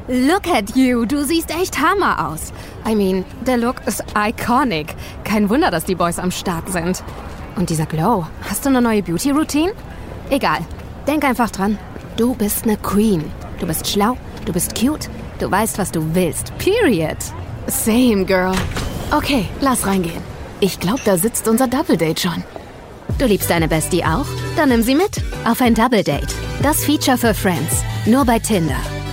Look at you, du siehst echt Hammer aus. I mean, der Look ist iconic. Kein Wunder, dass die Boys am Start sind. Und dieser Glow, hast du eine neue Beauty-Routine? Egal, denk einfach dran. Du bist eine Queen. Du bist schlau, du bist cute, du weißt, was du willst. Period. Same, girl. Okay, lass reingehen. Ich glaube, da sitzt unser Double-Date schon. Du liebst deine Bestie auch? Dann nimm sie mit auf ein Double-Date. Das Feature für Friends. Nur bei Tinder.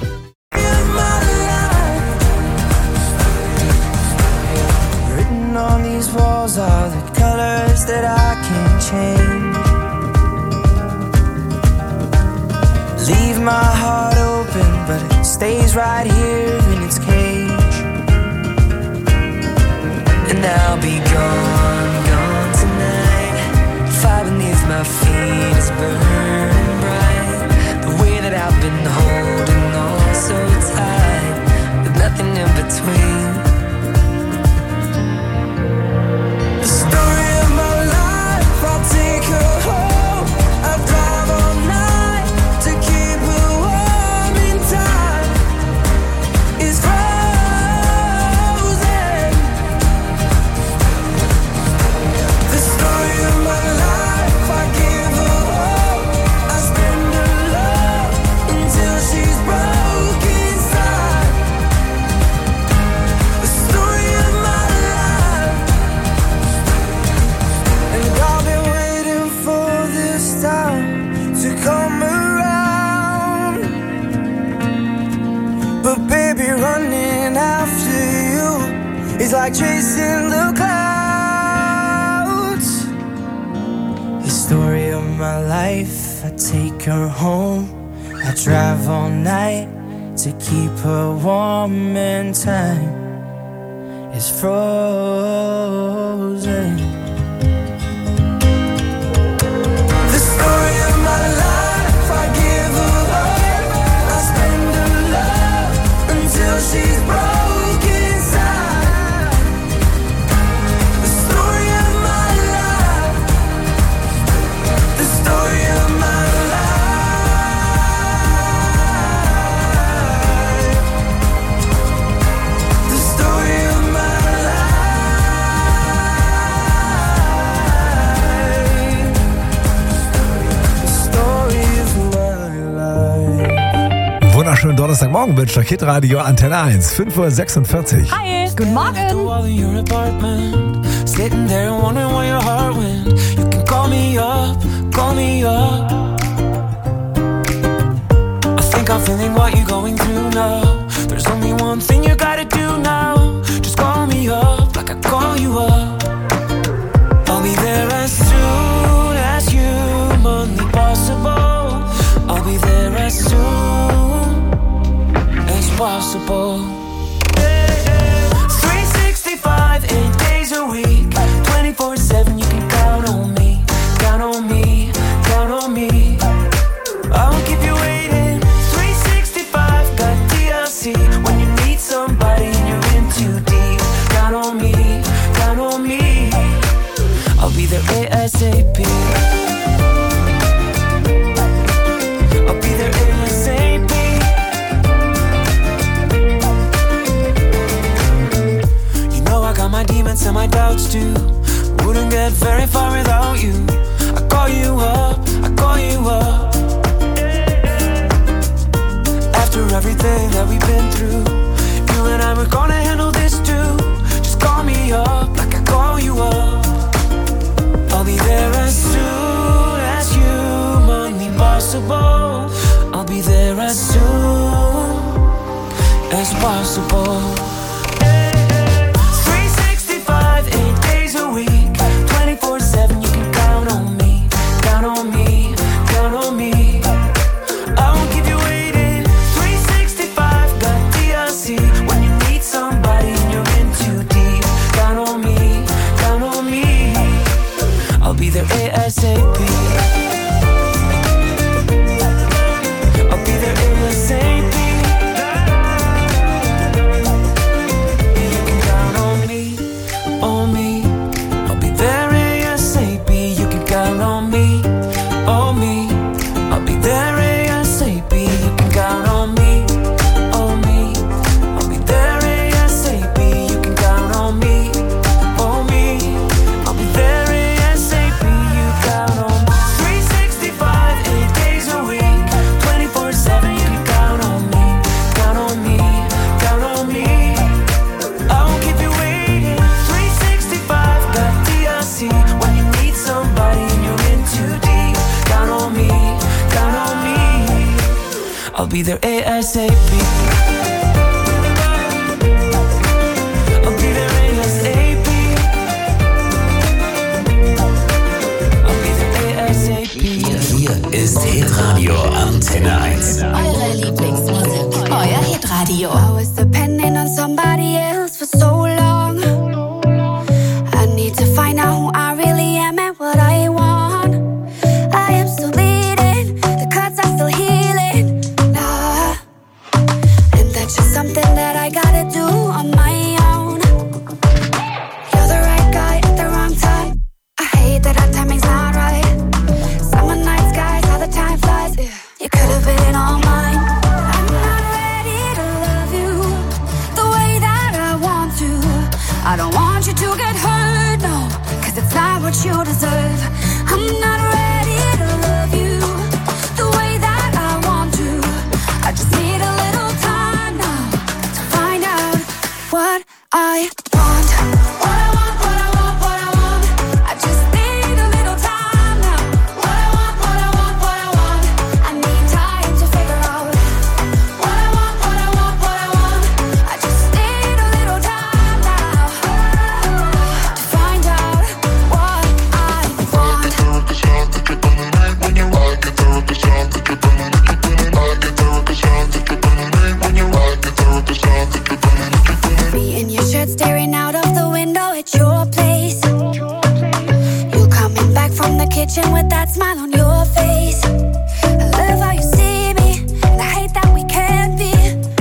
On these walls are the colors that I can't change. Leave my heart open, but it stays right here in its cage. And I'll be gone, gone tonight. Fire beneath my feet is burning bright. The way that I've been holding on so tight, with nothing in between. The story of my life, I'll take her home. I'll drive all night to keep her warm in time. It's frozen. The story of my life, I give her hope. I spend her love until she's broke inside. The story of my life. And I've been waiting for this time to come around. But baby, running after you is like chasing the clouds. The story of my life, I take her home. I drive all night to keep her warm and time is frozen. The story of my life, I give her hope. I spend her love until she's broke inside. The story of my life. The story of my life. The story of my life. The story of my life. Wunderschönen Donnerstagmorgen wünscht euch Hitradio Antenne 1, 5:46 Uhr. Hi, guten Morgen. In your apartment, sitting there wondering where your heart went. You can call me up, call me up. I think I'm feeling what you're going through now. There's only one thing you gotta do now. Just call me up like I call you up. I'll be there as soon as humanly possible. I'll be there as soon as possible. 365, 8 days a week, 24/7, you can count on me, count on me, count on me. I won't keep you waiting. 365, got TLC, when you need somebody and you're in too deep. Count on me, count on me. I'll be there ASAP. I'll be there ASAP. You know I got my demons and my doubts too. Wouldn't get very far without you. I call you up, I call you up. After everything that we've been through, you and I were gonna handle this too. Just call me up like I call you up. I'll be there as soon as humanly possible. I'll be there as soon as possible. 365, 8 days a week, 24/7, you can count on me, count on me, count on me. I won't keep you waiting. 365, got TLC, when you need somebody and you're in too deep. Count on me, count on me. I'll be there ASAP. I'll be there ASAP. there ASAP. I'll be there ASAP. I'll be there ASAP. Hier ist Hitradio Antenne 1. Eure Lieblingsmusik, euer Hitradio. I was depending on somebody else for so long. I need to find out who I really am and what I want. I am still bleeding, the cuts are still healing. Nah. And that's just something that I gotta do on my own. You're the right guy at the wrong time. I hate that our timing's not right. Summer night skies, how the time flies. You could have been all mine. I'm not ready to love you the way that I want to. I don't want you to get hurt, no, 'cause it's not what you deserve. I'm not ready to love you the way that I want to. I just need a little time now to find out what I want. What I want, what I want, what I want. I just need a little time now. What I want, what I want, what I want. I need time to figure out what I want, what I want, what I want. I just need a little time now to find out what I want. Me in your shirt staring out of the window at your place. You coming back from the kitchen with that smile on your face. I love how you see me, and I hate that we can't be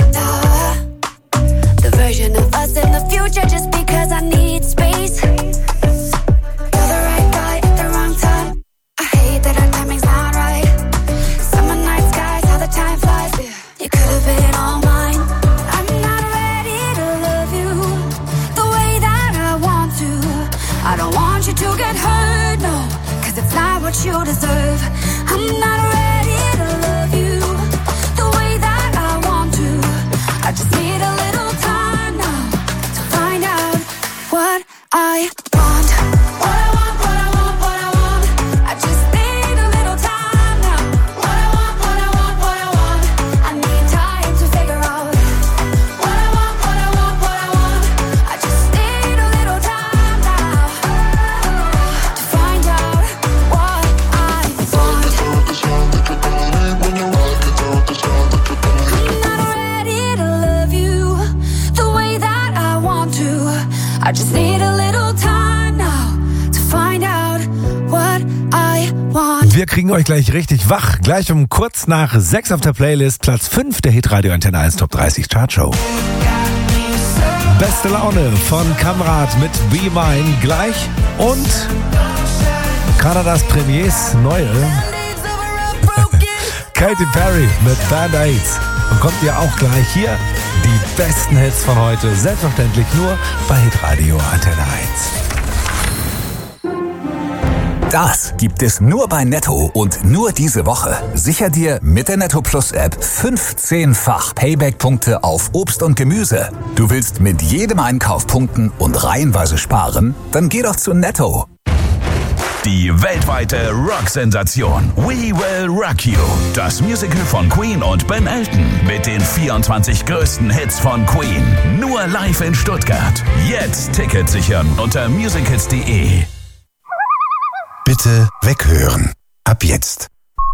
the version of us in the future just because I need space. You're the right guy at the wrong time. I hate that our timing's not right. Summer night skies, how the time flies. You could have been all mine. I'm not ready to love you the way that I want to. I don't want you to get hurt, no, 'cause it's not what you deserve. I'm not ready to love you the way that I want to. I just need a little time now to find out what I want. What I want, what I want, what I want. I just need a little time now. What I want, what I want, what I want. I need time to figure out what I want, what I want, what I want. I just need a little time now to find out what I want. I'm not ready to love you the way that I want to. I just need a little time now to find out what I want. Wir kriegen euch gleich richtig wach. Gleich um kurz nach 6 auf der Playlist. Platz 5 der Hitradio Antenne 1 Top 30 Chartshow. Beste Laune von Kamrat mit Be Mine gleich. Und Kanadas Premiers neue Katy Perry mit Band-Aids. Und kommt ihr auch gleich hier die besten Hits von heute. Selbstverständlich nur bei Hitradio Antenne 1. Das gibt es nur bei Netto und nur diese Woche. Sicher dir mit der Netto Plus App 15-fach Payback-Punkte auf Obst und Gemüse. Du willst mit jedem Einkauf punkten und reihenweise sparen? Dann geh doch zu Netto. Die weltweite Rock-Sensation We Will Rock You. Das Musical von Queen und Ben Elton mit den 24 größten Hits von Queen. Nur live in Stuttgart. Jetzt Tickets sichern unter musicals.de. Bitte weghören. Ab jetzt.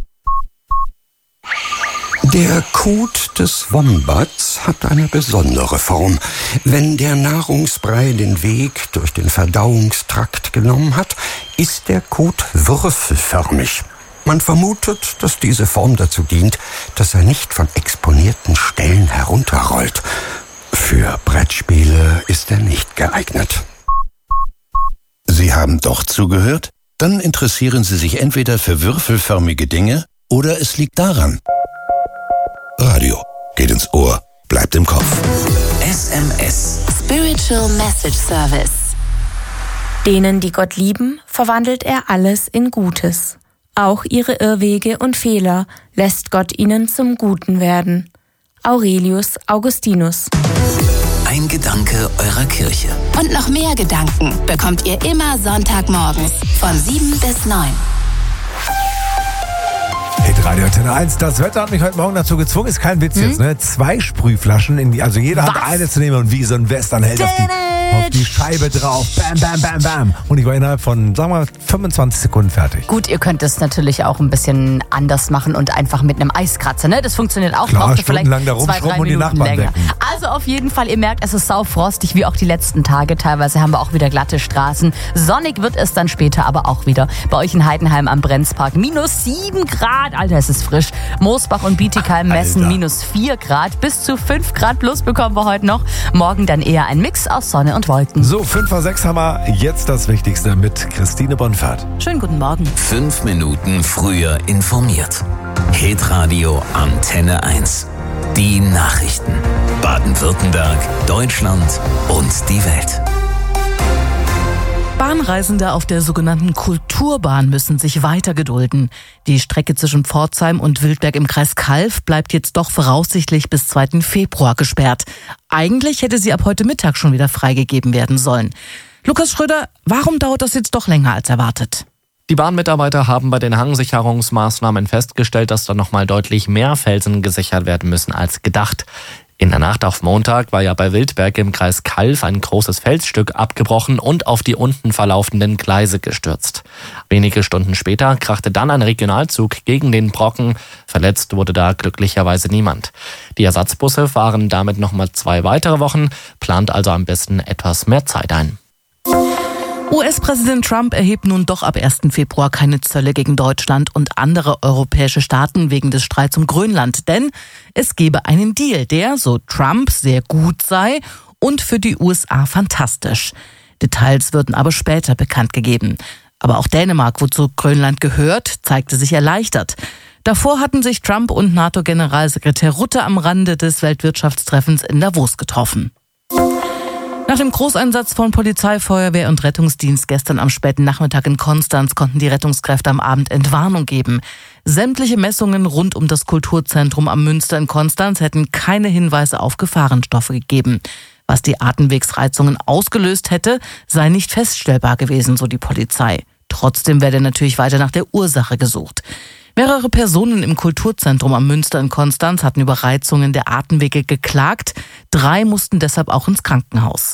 Der Kot des Wombats hat eine besondere Form. Wenn der Nahrungsbrei den Weg durch den Verdauungstrakt genommen hat, ist der Kot würfelförmig. Man vermutet, dass diese Form dazu dient, dass er nicht von exponierten Stellen herunterrollt. Für Brettspiele ist er nicht geeignet. Sie haben doch zugehört? Dann interessieren Sie sich entweder für würfelförmige Dinge oder es liegt daran. Radio geht ins Ohr, bleibt im Kopf. SMS. Spiritual Message Service. Denen, die Gott lieben, verwandelt er alles in Gutes. Auch ihre Irrwege und Fehler lässt Gott ihnen zum Guten werden. Aurelius Augustinus. Ein Gedanke eurer Kirche. Und noch mehr Gedanken bekommt ihr immer Sonntagmorgens von 7 bis 9. Radio Antenne 1. Das Wetter hat mich heute Morgen dazu gezwungen, ist kein Witz jetzt, ne? 2 Sprühflaschen in die, also jeder hat eine zu nehmen und wie so ein Westernheld auf die Scheibe drauf. Bam, bam, bam, bam. Und ich war innerhalb von, sagen wir mal, 25 Sekunden fertig. Gut, ihr könnt es natürlich auch ein bisschen anders machen und einfach mit einem Eiskratzer, ne? Das funktioniert auch. Klar, braucht ihr vielleicht stundenlang da rumschrauben und die Nachbarn länger. wecken. Also auf jeden Fall, ihr merkt, es ist saufrostig, wie auch die letzten Tage. Teilweise haben wir auch wieder glatte Straßen. Sonnig wird es dann später aber auch wieder. Bei euch in Heidenheim am Brenzpark -7 Grad. Alter, es ist frisch. Moosbach und Bietigheim messen -4 Grad. Bis zu 5 Grad plus bekommen wir heute noch. Morgen dann eher ein Mix aus Sonne und Wolken. So, 5:06 haben wir jetzt das Wichtigste mit Christine Bonfert. Schönen guten Morgen. 5 Minuten früher informiert. Hitradio Antenne 1. Die Nachrichten. Baden-Württemberg, Deutschland und die Welt. Bahnreisende auf der sogenannten Kulturbahn müssen sich weiter gedulden. Die Strecke zwischen Pforzheim und Wildberg im Kreis Calw bleibt jetzt doch voraussichtlich bis 2. Februar gesperrt. Eigentlich hätte sie ab heute Mittag schon wieder freigegeben werden sollen. Lukas Schröder, warum dauert das jetzt doch länger als erwartet? Die Bahnmitarbeiter haben bei den Hangsicherungsmaßnahmen festgestellt, dass da nochmal deutlich mehr Felsen gesichert werden müssen als gedacht. In der Nacht auf Montag war ja bei Wildberg im Kreis Calw ein großes Felsstück abgebrochen und auf die unten verlaufenden Gleise gestürzt. Wenige Stunden später krachte dann ein Regionalzug gegen den Brocken. Verletzt wurde da glücklicherweise niemand. Die Ersatzbusse fahren damit nochmal 2 weitere Wochen, plant also am besten etwas mehr Zeit ein. US-Präsident Trump erhebt nun doch ab 1. Februar keine Zölle gegen Deutschland und andere europäische Staaten wegen des Streits um Grönland. Denn es gebe einen Deal, der, so Trump, sehr gut sei und für die USA fantastisch. Details würden aber später bekannt gegeben. Aber auch Dänemark, wozu Grönland gehört, zeigte sich erleichtert. Davor hatten sich Trump und NATO-Generalsekretär Rutte am Rande des Weltwirtschaftstreffens in Davos getroffen. Nach dem Großeinsatz von Polizei, Feuerwehr und Rettungsdienst gestern am späten Nachmittag in Konstanz konnten die Rettungskräfte am Abend Entwarnung geben. Sämtliche Messungen rund um das Kulturzentrum am Münster in Konstanz hätten keine Hinweise auf Gefahrenstoffe gegeben. Was die Atemwegsreizungen ausgelöst hätte, sei nicht feststellbar gewesen, so die Polizei. Trotzdem werde natürlich weiter nach der Ursache gesucht. Mehrere Personen im Kulturzentrum am Münster in Konstanz hatten über Reizungen der Atemwege geklagt. 3 mussten deshalb auch ins Krankenhaus.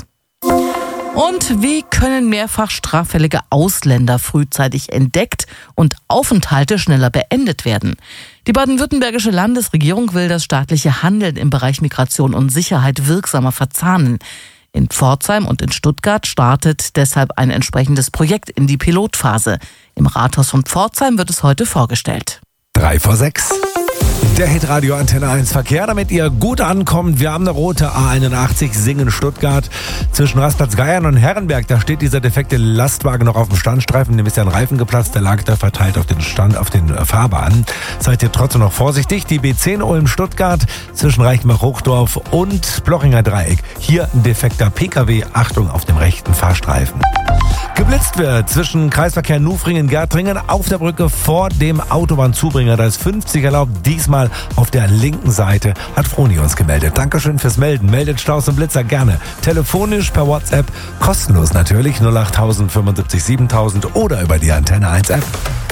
Und wie können mehrfach straffällige Ausländer frühzeitig entdeckt und Aufenthalte schneller beendet werden? Die baden-württembergische Landesregierung will das staatliche Handeln im Bereich Migration und Sicherheit wirksamer verzahnen. In Pforzheim und in Stuttgart startet deshalb ein entsprechendes Projekt in die Pilotphase. Im Rathaus von Pforzheim wird es heute vorgestellt. 3:06. Der Hitradio Antenne 1 Verkehr, damit ihr gut ankommt. Wir haben eine rote A81 Singen-Stuttgart zwischen Rastplatz-Geiern und Herrenberg. Da steht dieser defekte Lastwagen noch auf dem Standstreifen. Dem ist ja ein Reifen geplatzt, der lag da verteilt auf den Fahrbahnen. Seid ihr trotzdem noch vorsichtig. Die B10 Ulm-Stuttgart zwischen Reichenbach-Hochdorf und Blochinger Dreieck. Hier ein defekter PKW. Achtung auf dem rechten Fahrstreifen. Geblitzt wird zwischen Kreisverkehr Nufringen-Gärtringen auf der Brücke vor dem Autobahnzubringer. Da ist 50 erlaubt, diesmal auf der linken Seite, hat Froni uns gemeldet. Dankeschön fürs Melden. Meldet Staus und Blitzer gerne. Telefonisch, per WhatsApp, kostenlos natürlich, 08000 75 7000 oder über die Antenne 1 App.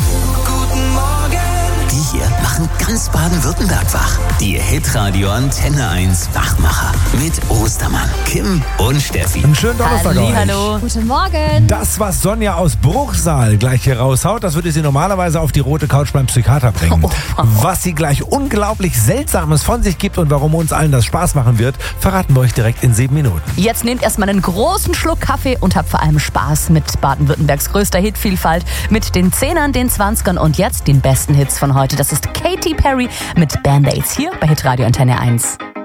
Die hier machen ganz Baden-Württemberg wach. Die Hitradio Antenne 1 Wachmacher mit Ostermann, Kim und Steffi. Einen schönen Donnerstag euch. Hallo. Guten Morgen. Das, was Sonja aus Bruchsal gleich hier raushaut, das würde sie normalerweise auf die rote Couch beim Psychiater bringen. Was sie gleich unglaublich Seltsames von sich gibt und warum uns allen das Spaß machen wird, verraten wir euch direkt in 7 Minuten. Jetzt nehmt erstmal einen großen Schluck Kaffee und habt vor allem Spaß mit Baden-Württembergs größter Hitvielfalt, mit den 10ern, den 20ern und jetzt den besten Hits von heute. Das ist Katy Perry mit Band-Aids hier bei Hitradio Antenne 1.